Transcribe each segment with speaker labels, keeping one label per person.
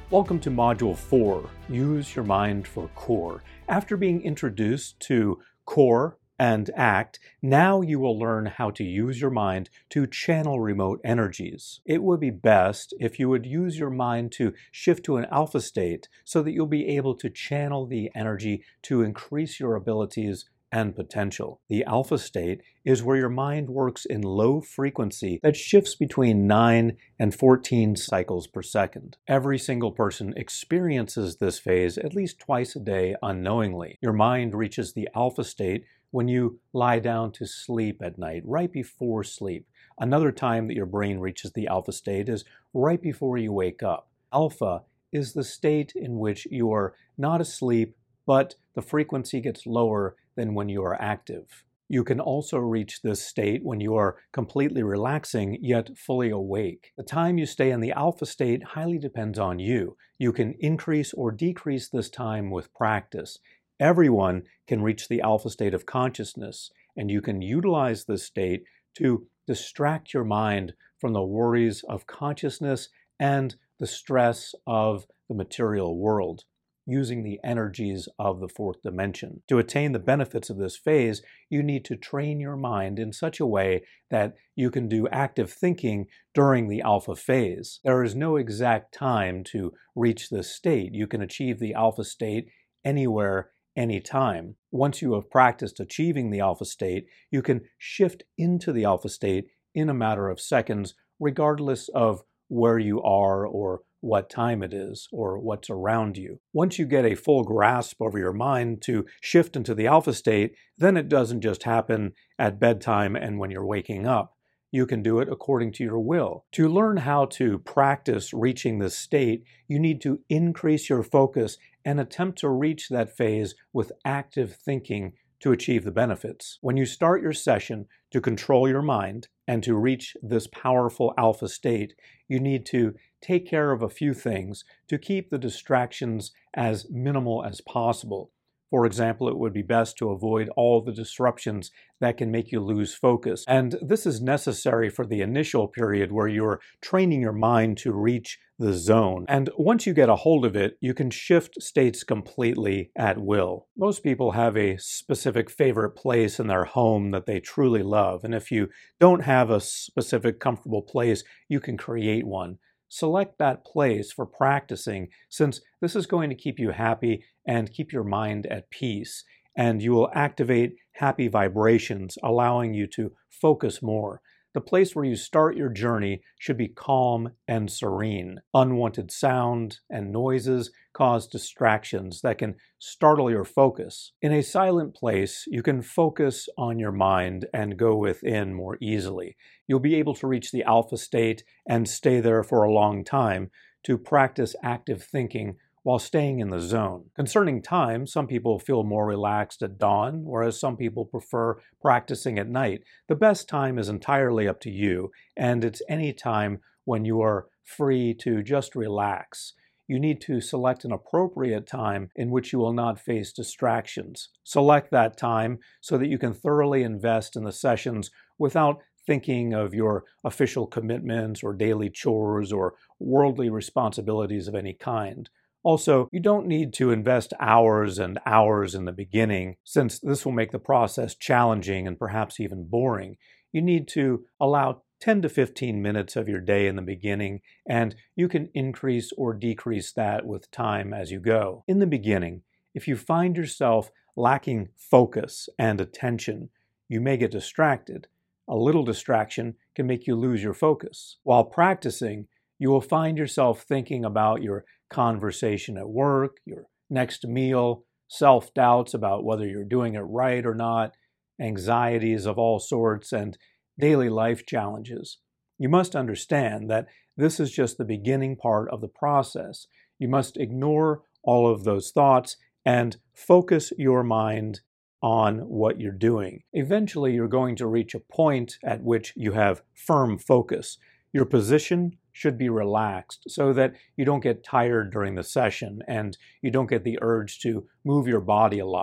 Speaker 1: Welcome to Module 4, Use Your Mind for Core. After being introduced to Core and ACT, now you will learn how to use your mind to channel remote energies. It would be best if you would use your mind to shift to an alpha state so that you'll be able to channel the energy to increase your abilities and potential. The alpha state is where your mind works in low frequency that shifts between 9 and 14 cycles per second. Every single person experiences this phase at least twice a day unknowingly. Your mind reaches the alpha state when you lie down to sleep at night, right before sleep. Another time that your brain reaches the alpha state is right before you wake up. Alpha is the state in which you are not asleep, but the frequency gets lower than when you are active. You can also reach this state when you are completely relaxing yet fully awake. The time you stay in the alpha state highly depends on you. You can increase or decrease this time with practice. Everyone can reach the alpha state of consciousness, and you can utilize this state to distract your mind from the worries of consciousness and the stress of the material world, using the energies of the fourth dimension. To attain the benefits of this phase, you need to train your mind in such a way that you can do active thinking during the alpha phase. There is no exact time to reach this state. You can achieve the alpha state anywhere, anytime. Once you have practiced achieving the alpha state, you can shift into the alpha state in a matter of seconds, regardless of where you are or what time it is or what's around you. Once you get a full grasp over your mind to shift into the alpha state, then it doesn't just happen at bedtime and when you're waking up. You can do it according to your will. To learn how to practice reaching this state, you need to increase your focus and attempt to reach that phase with active thinking to achieve the benefits. When you start your session to control your mind and to reach this powerful alpha state, you need to take care of a few things to keep the distractions as minimal as possible. For example, it would be best to avoid all the disruptions that can make you lose focus. And this is necessary for the initial period where you're training your mind to reach the zone. And once you get a hold of it, you can shift states completely at will. Most people have a specific favorite place in their home that they truly love. And if you don't have a specific comfortable place, you can create one. Select that place for practicing, since this is going to keep you happy and keep your mind at peace, and you will activate happy vibrations, allowing you to focus more. The place where you start your journey should be calm and serene. Unwanted sound and noises cause distractions that can startle your focus. In a silent place, you can focus on your mind and go within more easily. You'll be able to reach the alpha state and stay there for a long time to practice active thinking while staying in the zone. Concerning time, some people feel more relaxed at dawn, whereas some people prefer practicing at night. The best time is entirely up to you, and it's any time when you are free to just relax. You need to select an appropriate time in which you will not face distractions. Select that time so that you can thoroughly invest in the sessions without thinking of your official commitments or daily chores or worldly responsibilities of any kind. Also, you don't need to invest hours and hours in the beginning, since this will make the process challenging and perhaps even boring. You need to allow 10 to 15 minutes of your day in the beginning, and you can increase or decrease that with time as you go. In the beginning, if you find yourself lacking focus and attention, you may get distracted. A little distraction can make you lose your focus. While practicing, you will find yourself thinking about your conversation at work, your next meal, self-doubts about whether you're doing it right or not, anxieties of all sorts, and daily life challenges. You must understand that this is just the beginning part of the process. You must ignore all of those thoughts and focus your mind on what you're doing. Eventually, you're going to reach a point at which you have firm focus. Your position should be relaxed so that you don't get tired during the session and you don't get the urge to move your body a lot.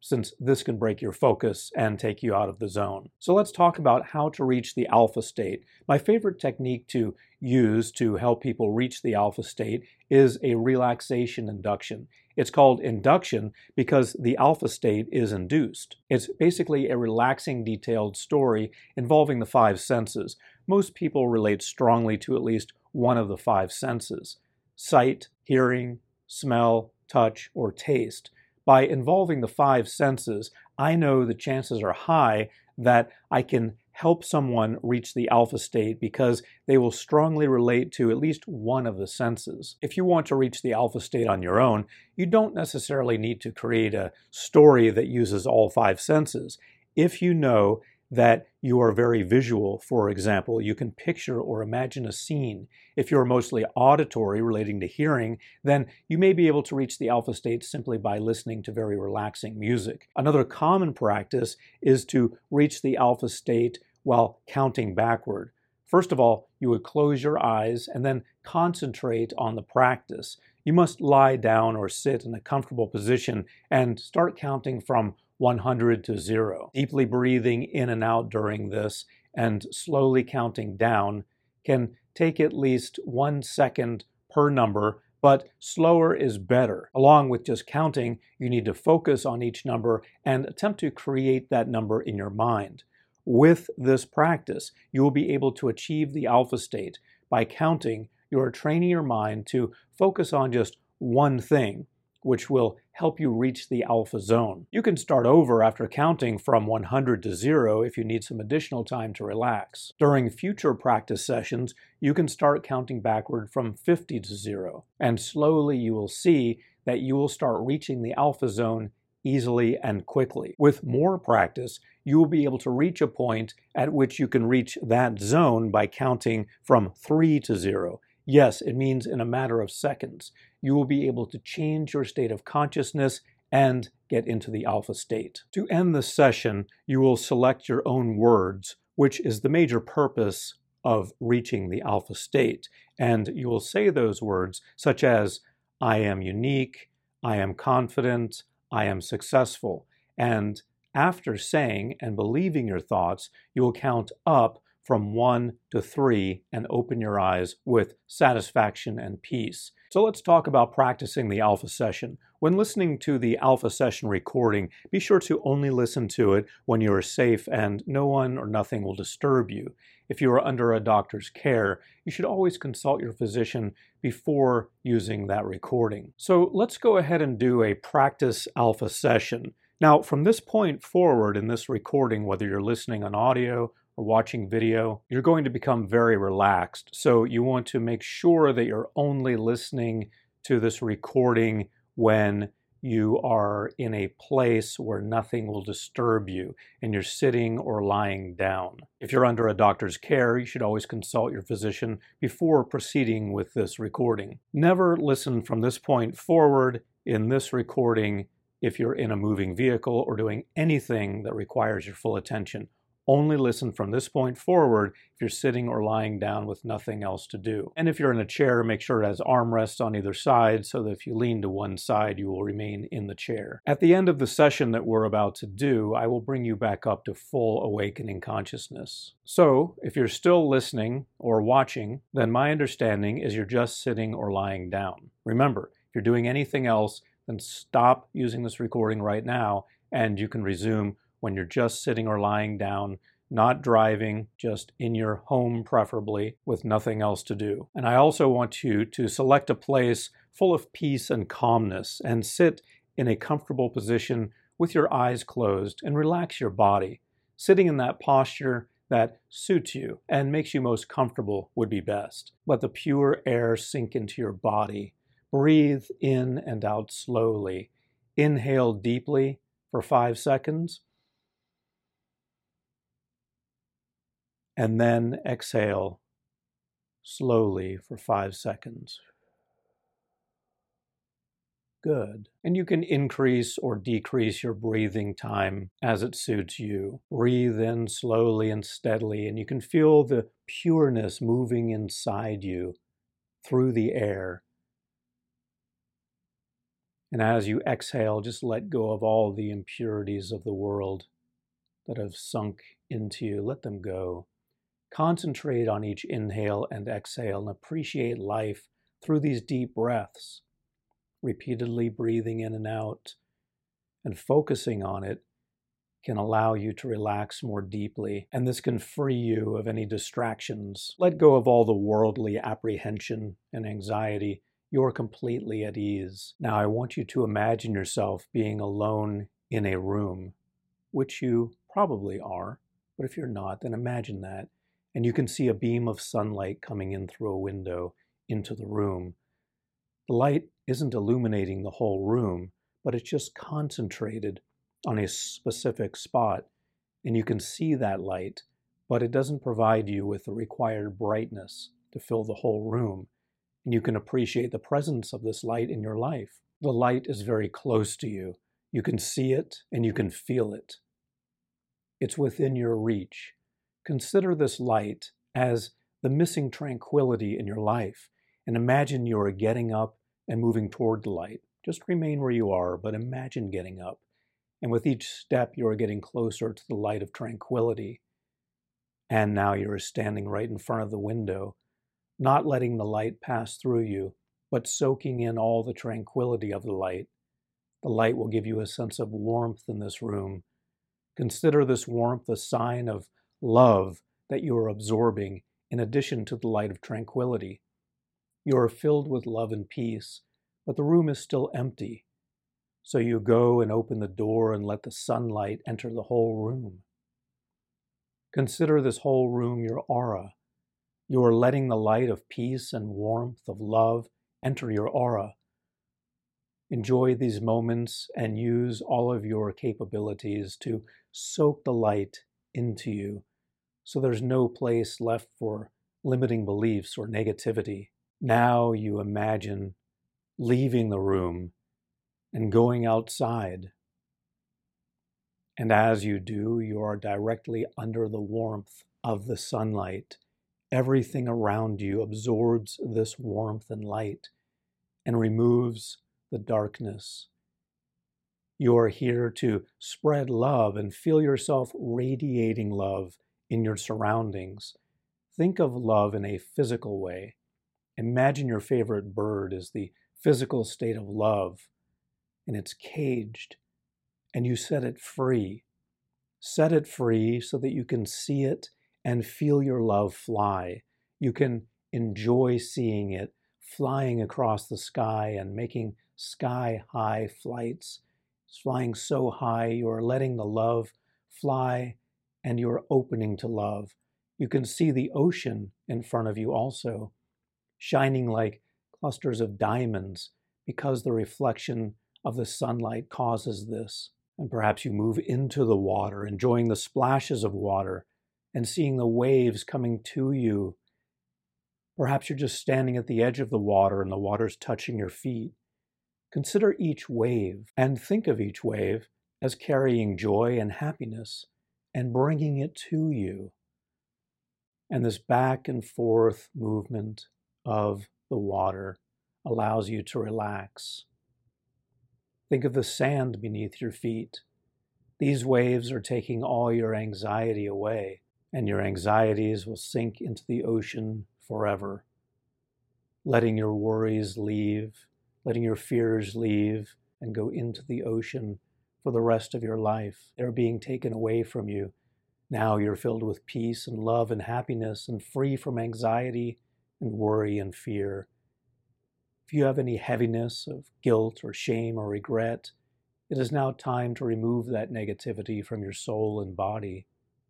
Speaker 1: since this can break your focus and take you out of the zone. So let's talk about how to reach the alpha state. My favorite technique to use to help people reach the alpha state is a relaxation induction. It's called induction because the alpha state is induced. It's basically a relaxing, detailed story involving the five senses. Most people relate strongly to at least one of the five senses: sight, hearing, smell, touch, or taste. By involving the five senses, I know the chances are high that I can help someone reach the alpha state because they will strongly relate to at least one of the senses. If you want to reach the alpha state on your own, you don't necessarily need to create a story that uses all five senses. If you know that you are very visual, for example, you can picture or imagine a scene. If you're mostly auditory, relating to hearing, then you may be able to reach the alpha state simply by listening to very relaxing music. Another common practice is to reach the alpha state while counting backward. First of all, you would close your eyes and then concentrate on the practice. You must lie down or sit in a comfortable position and start counting from 100 to 0. Deeply breathing in and out during this and slowly counting down can take at least 1 second per number, but slower is better. Along with just counting, you need to focus on each number and attempt to create that number in your mind. With this practice, you will be able to achieve the alpha state. By counting, you are training your mind to focus on just one thing, which will help you reach the alpha zone. You can start over after counting from 100 to 0 if you need some additional time to relax. During future practice sessions, you can start counting backward from 50 to 0, and slowly you will see that you will start reaching the alpha zone easily and quickly. With more practice, you will be able to reach a point at which you can reach that zone by counting from 3 to 0. Yes, it means in a matter of seconds, you will be able to change your state of consciousness and get into the alpha state. To end the session, you will select your own words, which is the major purpose of reaching the alpha state. And you will say those words such as, I am unique, I am confident, I am successful. And after saying and believing your thoughts, you will count up from 1 to 3 and open your eyes with satisfaction and peace. So let's talk about practicing the alpha session. When listening to the alpha session recording, be sure to only listen to it when you are safe and no one or nothing will disturb you. If you are under a doctor's care, you should always consult your physician before using that recording. So let's go ahead and do a practice alpha session. Now, from this point forward in this recording, whether you're listening on audio or watching video, you're going to become very relaxed. So you want to make sure that you're only listening to this recording when you are in a place where nothing will disturb you and you're sitting or lying down. If you're under a doctor's care, you should always consult your physician before proceeding with this recording. Never listen from this point forward in this recording if you're in a moving vehicle or doing anything that requires your full attention. Only listen from this point forward if you're sitting or lying down with nothing else to do. And if you're in a chair, make sure it has armrests on either side so that if you lean to one side, you will remain in the chair. At the end of the session that we're about to do, I will bring you back up to full awakening consciousness. So, if you're still listening or watching, then my understanding is you're just sitting or lying down. Remember, if you're doing anything else, then stop using this recording right now and you can resume when you're just sitting or lying down, not driving, just in your home preferably, with nothing else to do. And I also want you to select a place full of peace and calmness and sit in a comfortable position with your eyes closed and relax your body. Sitting in that posture that suits you and makes you most comfortable would be best. Let the pure air sink into your body. Breathe in and out slowly. Inhale deeply for 5 seconds. And then exhale slowly for 5 seconds. Good. And you can increase or decrease your breathing time as it suits you. Breathe in slowly and steadily, and you can feel the pureness moving inside you through the air. And as you exhale, just let go of all the impurities of the world that have sunk into you. Let them go. Concentrate on each inhale and exhale and appreciate life through these deep breaths, repeatedly breathing in and out, and focusing on it can allow you to relax more deeply, and this can free you of any distractions. Let go of all the worldly apprehension and anxiety. You're completely at ease. Now I want you to imagine yourself being alone in a room, which you probably are, but if you're not, then imagine that. And you can see a beam of sunlight coming in through a window into the room. The light isn't illuminating the whole room, but it's just concentrated on a specific spot, and you can see that light, but it doesn't provide you with the required brightness to fill the whole room, and you can appreciate the presence of this light in your life. The light is very close to you. You can see it and you can feel it. It's within your reach. Consider this light as the missing tranquility in your life, and imagine you are getting up and moving toward the light. Just remain where you are, but imagine getting up. And with each step, you are getting closer to the light of tranquility. And now you are standing right in front of the window, not letting the light pass through you, but soaking in all the tranquility of the light. The light will give you a sense of warmth in this room. Consider this warmth a sign of love that you are absorbing in addition to the light of tranquility. You are filled with love and peace, but the room is still empty. So you go and open the door and let the sunlight enter the whole room. Consider this whole room your aura. You are letting the light of peace and warmth, of love, enter your aura. Enjoy these moments and use all of your capabilities to soak the light into you, so there's no place left for limiting beliefs or negativity. Now you imagine leaving the room and going outside. And as you do, you are directly under the warmth of the sunlight. Everything around you absorbs this warmth and light and removes the darkness. You are here to spread love and feel yourself radiating love in your surroundings. Think of love in a physical way. Imagine your favorite bird is the physical state of love, and it's caged, and you set it free. Set it free so that you can see it and feel your love fly. You can enjoy seeing it flying across the sky and making sky-high flights. It's flying so high, you are letting the love fly, and you're opening to love. You can see the ocean in front of you also, shining like clusters of diamonds because the reflection of the sunlight causes this. And perhaps you move into the water, enjoying the splashes of water and seeing the waves coming to you. Perhaps you're just standing at the edge of the water and the water's touching your feet. Consider each wave and think of each wave as carrying joy and happiness and bringing it to you. And this back and forth movement of the water allows you to relax. Think of the sand beneath your feet. These waves are taking all your anxiety away, and your anxieties will sink into the ocean forever, letting your worries leave, letting your fears leave and go into the ocean for the rest of your life. They're being taken away from you. Now you're filled with peace and love and happiness and free from anxiety and worry and fear. If you have any heaviness of guilt or shame or regret, it is now time to remove that negativity from your soul and body.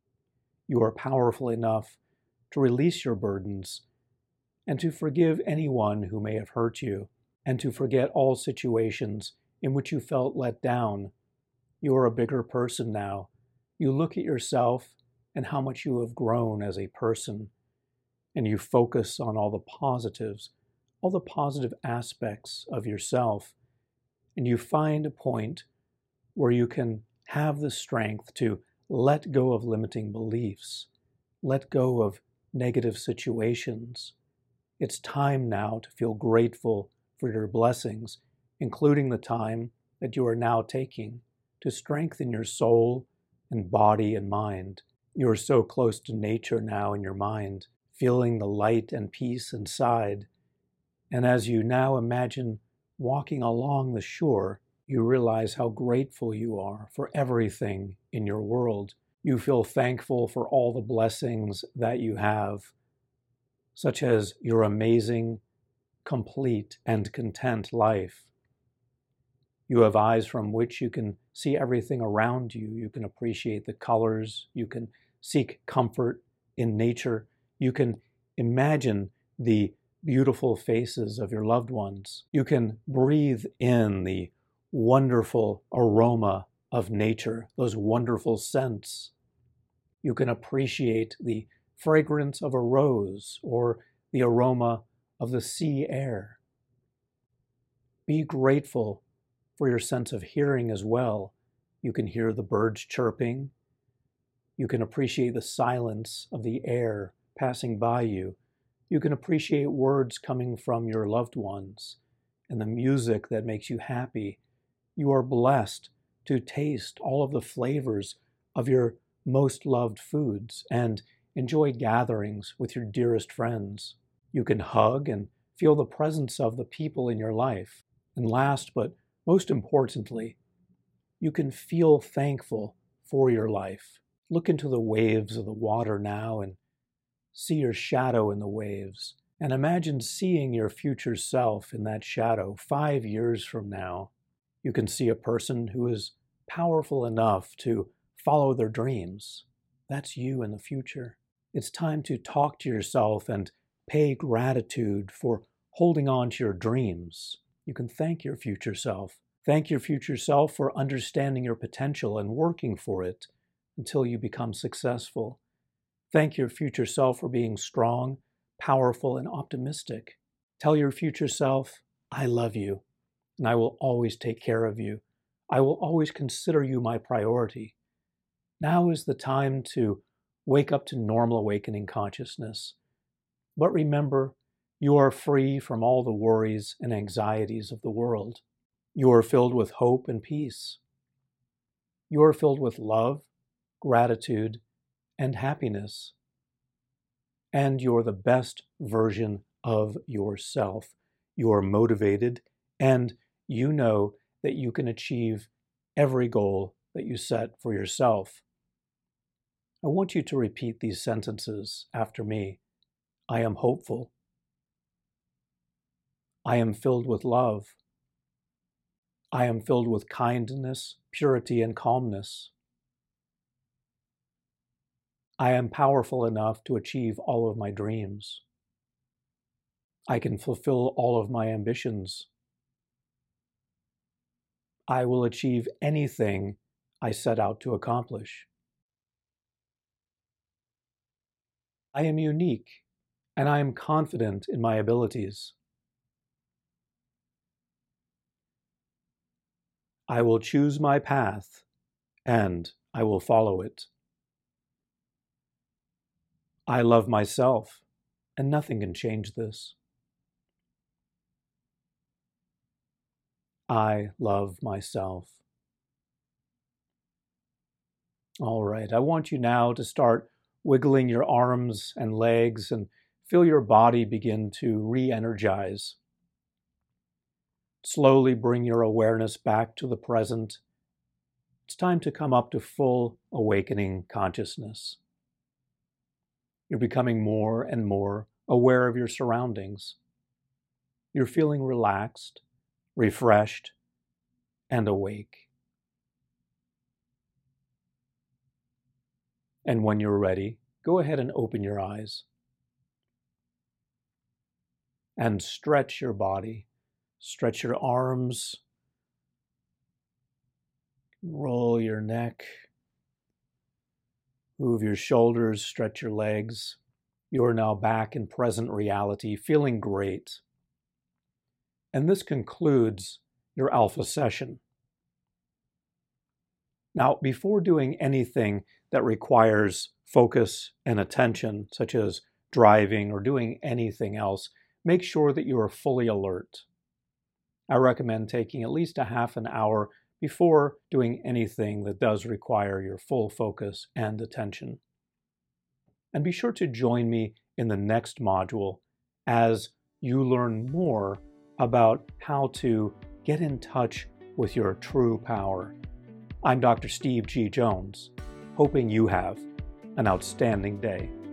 Speaker 1: You are powerful enough to release your burdens and to forgive anyone who may have hurt you, and to forget all situations in which you felt let down. You are a bigger person now. You look at yourself and how much you have grown as a person, and you focus on all the positives, all the positive aspects of yourself, and you find a point where you can have the strength to let go of limiting beliefs, let go of negative situations. It's time now to feel grateful for your blessings including the time that you are now taking to strengthen your soul and body and mind. You are so close to nature now in your mind, feeling the light and peace inside. And as you now imagine walking along the shore, you realize how grateful you are for everything in your world. You feel thankful for all the blessings that you have, such as your amazing, complete, and content life. You have eyes from which you can see everything around you. You can appreciate the colors. You can seek comfort in nature. You can imagine the beautiful faces of your loved ones. You can breathe in the wonderful aroma of nature, those wonderful scents. You can appreciate the fragrance of a rose or the aroma of the sea air. Be grateful for your sense of hearing as well. You can hear the birds chirping. You can appreciate the silence of the air passing by you. You can appreciate words coming from your loved ones and the music that makes you happy. You are blessed to taste all of the flavors of your most loved foods and enjoy gatherings with your dearest friends. You can hug and feel the presence of the people in your life. And last but most importantly, you can feel thankful for your life. Look into the waves of the water now and see your shadow in the waves. And imagine seeing your future self in that shadow 5 years from now. You can see a person who is powerful enough to follow their dreams. That's you in the future. It's time to talk to yourself and pay gratitude for holding on to your dreams. You can thank your future self. Thank your future self for understanding your potential and working for it until you become successful. Thank your future self for being strong, powerful, and optimistic. Tell your future self, I love you, and I will always take care of you. I will always consider you my priority. Now is the time to wake up to normal awakening consciousness. But remember, you are free from all the worries and anxieties of the world. You are filled with hope and peace. You are filled with love, gratitude, and happiness. And you're the best version of yourself. You are motivated, and you know that you can achieve every goal that you set for yourself. I want you to repeat these sentences after me. I am hopeful. I am filled with love. I am filled with kindness, purity, and calmness. I am powerful enough to achieve all of my dreams. I can fulfill all of my ambitions. I will achieve anything I set out to accomplish. I am unique, and I am confident in my abilities. I will choose my path, and I will follow it. I love myself, and nothing can change this. I love myself. All right, I want you now to start wiggling your arms and legs and feel your body begin to re-energize. Slowly bring your awareness back to the present. It's time to come up to full awakening consciousness. You're becoming more and more aware of your surroundings. You're feeling relaxed, refreshed, and awake. And when you're ready, go ahead and open your eyes. And stretch your body. Stretch your arms. Roll your neck. Move your shoulders, stretch your legs. You are now back in present reality, feeling great. And this concludes your alpha session. Now, before doing anything that requires focus and attention, such as driving or doing anything else, make sure that you are fully alert. I recommend taking at least a half an hour before doing anything that does require your full focus and attention. And be sure to join me in the next module as you learn more about how to get in touch with your true power. I'm Dr. Steve G. Jones, hoping you have an outstanding day.